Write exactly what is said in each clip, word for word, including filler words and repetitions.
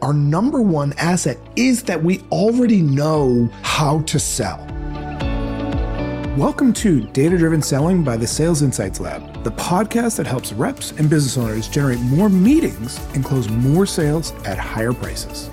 our number one asset is that we already know how to sell. Welcome to Data-Driven Selling by the Sales Insights Lab, the podcast that helps reps and business owners generate more meetings and close more sales at higher prices.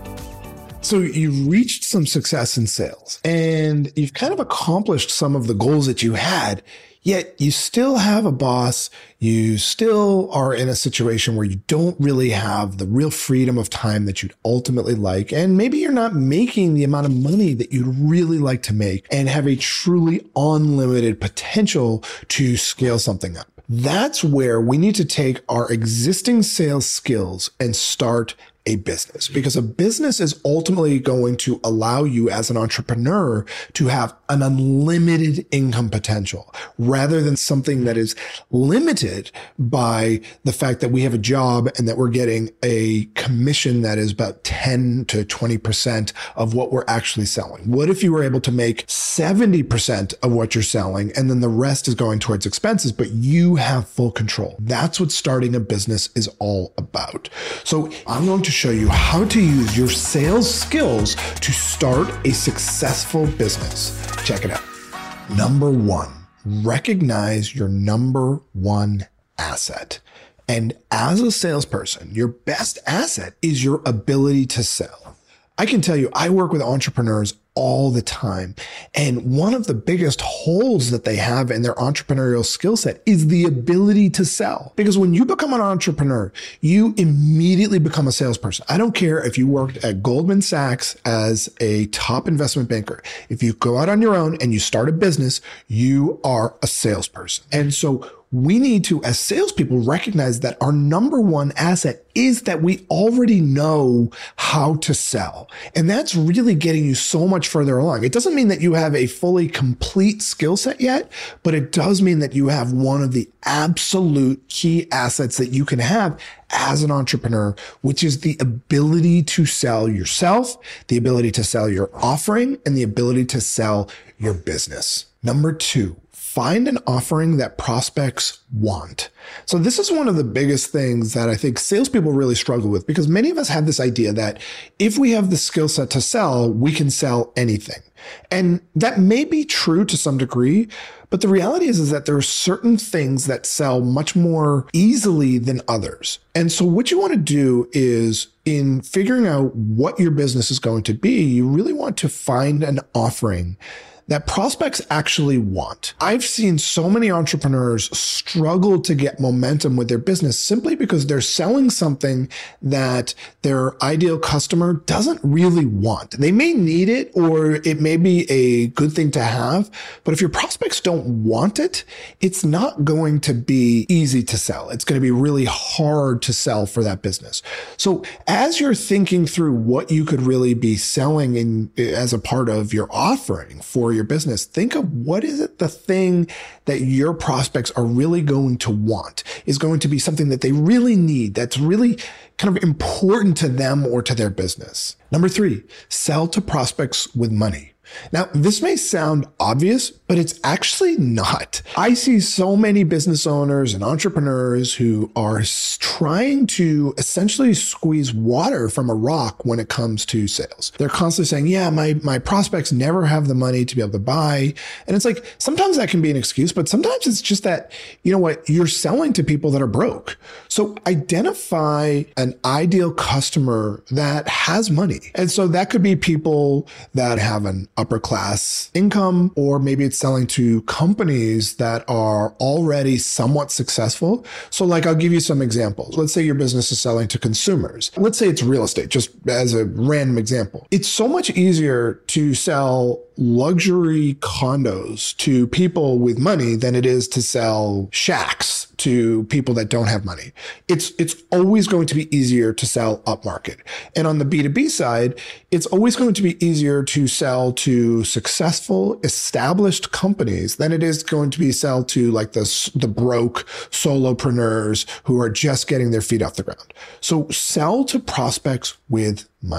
So you've reached some success in sales and you've kind of accomplished some of the goals that you had, yet you still have a boss. You still are in a situation where you don't really have the real freedom of time that you'd ultimately like. And maybe you're not making the amount of money that you'd really like to make and have a truly unlimited potential to scale something up. That's where we need to take our existing sales skills and start a business, because a business is ultimately going to allow you as an entrepreneur to have an unlimited income potential rather than something that is limited by the fact that we have a job and that we're getting a commission that is about ten to twenty percent of what we're actually selling. What if you were able to make seventy percent of what you're selling and then the rest is going towards expenses, but you have full control? That's what starting a business is all about. So I'm going to show you how to use your sales skills to start a successful business. Check it out. Number one, recognize your number one asset. And as a salesperson, your best asset is your ability to sell. I can tell you, I work with entrepreneurs all the time. And one of the biggest holes that they have in their entrepreneurial skill set is the ability to sell. Because when you become an entrepreneur, you immediately become a salesperson. I don't care if you worked at Goldman Sachs as a top investment banker. If you go out on your own and you start a business, you are a salesperson. And so we need to, as salespeople, recognize that our number one asset is that we already know how to sell. And that's really getting you so much further along. It doesn't mean that you have a fully complete skill set yet, but it does mean that you have one of the absolute key assets that you can have as an entrepreneur, which is the ability to sell yourself, the ability to sell your offering, and the ability to sell your business. Number two, find an offering that prospects want. So this is one of the biggest things that I think salespeople really struggle with, because many of us have this idea that if we have the skill set to sell, we can sell anything. And that may be true to some degree, but the reality is, is that there are certain things that sell much more easily than others. And so what you want to do is, in figuring out what your business is going to be, you really want to find an offering that prospects actually want. I've seen so many entrepreneurs struggle to get momentum with their business simply because they're selling something that their ideal customer doesn't really want. They may need it, or it may be a good thing to have, but if your prospects don't want it, it's not going to be easy to sell. It's going to be really hard to sell for that business. So as you're thinking through what you could really be selling in as a part of your offering for your business, think of what is it the thing that your prospects are really going to want, is going to be something that they really need, that's really kind of important to them or to their business. Number three, sell to prospects with money. Now, this may sound obvious, but it's actually not. I see so many business owners and entrepreneurs who are trying to essentially squeeze water from a rock when it comes to sales. They're constantly saying, yeah, my, my prospects never have the money to be able to buy. And it's like, sometimes that can be an excuse, but sometimes it's just that, you know what, you're selling to people that are broke. So identify an ideal customer that has money. And so that could be people that have an upper class income, or maybe it's selling to companies that are already somewhat successful. So like, I'll give you some examples. Let's say your business is selling to consumers. Let's say it's real estate, just as a random example. It's so much easier to sell luxury condos to people with money than it is to sell shacks to people that don't have money. It's, it's always going to be easier to sell upmarket. And on the B two B side, it's always going to be easier to sell to successful, established companies than it is going to be sell to like the, the broke solopreneurs who are just getting their feet off the ground. So sell to prospects with money.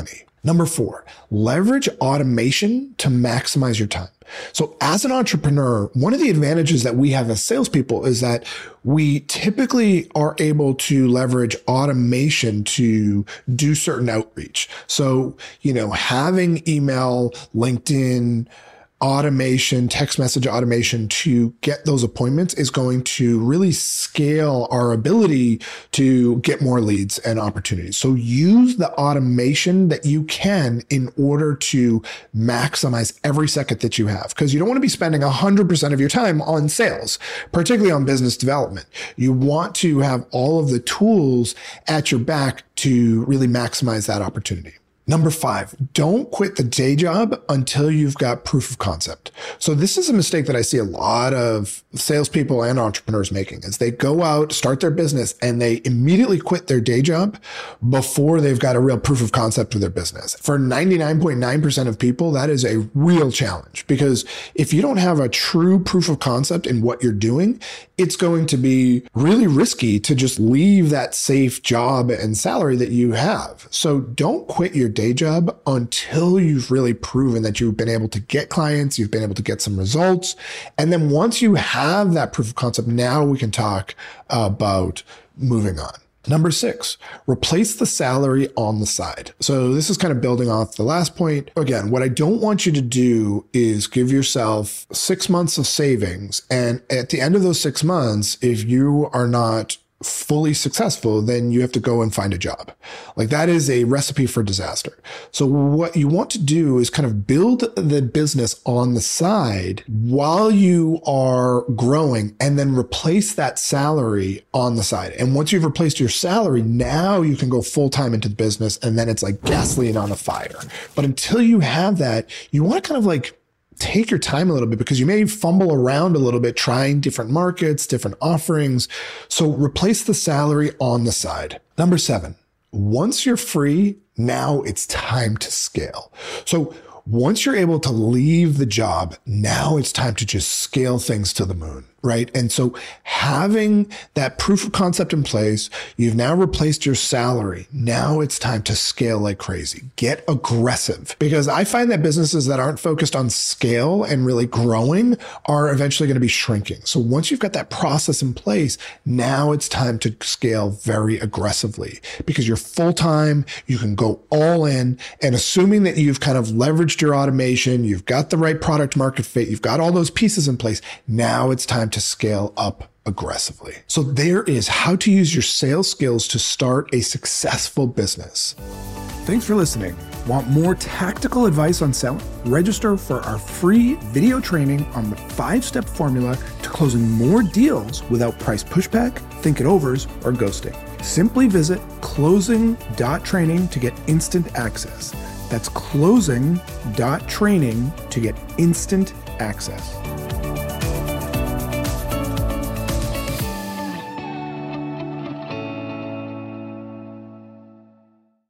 Number four, leverage automation to maximize your time. So as an entrepreneur, one of the advantages that we have as salespeople is that we typically are able to leverage automation to do certain outreach. So, you know, having email, LinkedIn, automation, text message automation to get those appointments is going to really scale our ability to get more leads and opportunities. So use the automation that you can in order to maximize every second that you have, because you don't want to be spending one hundred percent of your time on sales, particularly on business development. You want to have all of the tools at your back to really maximize that opportunity. Number five, don't quit the day job until you've got proof of concept. So this is a mistake that I see a lot of salespeople and entrepreneurs making, is they go out, start their business, and they immediately quit their day job before they've got a real proof of concept of their business. For ninety-nine point nine percent of people, that is a real challenge, because if you don't have a true proof of concept in what you're doing, it's going to be really risky to just leave that safe job and salary that you have. So don't quit your day job until you've really proven that you've been able to get clients, you've been able to get some results. And then once you have that proof of concept, now we can talk about moving on. Number six, replace the salary on the side. So this is kind of building off the last point. Again, what I don't want you to do is give yourself six months of savings. And at the end of those six months, if you are not fully successful, then you have to go and find a job. Like, that is a recipe for disaster. So what you want to do is kind of build the business on the side while you are growing, and then replace that salary on the side. And once you've replaced your salary, now you can go full time into the business, and then it's like gasoline on a fire. But until you have that, you want to kind of like take your time a little bit, because you may fumble around a little bit trying different markets, different offerings. So replace the salary on the side. Number seven, once you're free, now it's time to scale. So once you're able to leave the job, now it's time to just scale things to the moon, right? And so having that proof of concept in place, you've now replaced your salary. Now it's time to scale like crazy. Get aggressive, because I find that businesses that aren't focused on scale and really growing are eventually going to be shrinking. So once you've got that process in place, now it's time to scale very aggressively, because you're full-time, you can go all in, and assuming that you've kind of leveraged your automation, you've got the right product market fit, you've got all those pieces in place, now it's time to scale up aggressively. So there is how to use your sales skills to start a successful business. Thanks for listening. Want more tactical advice on selling? Register for our free video training on the five-step formula to closing more deals without price pushback, think it overs, or ghosting. Simply visit closing dot training to get instant access. That's closing dot training to get instant access.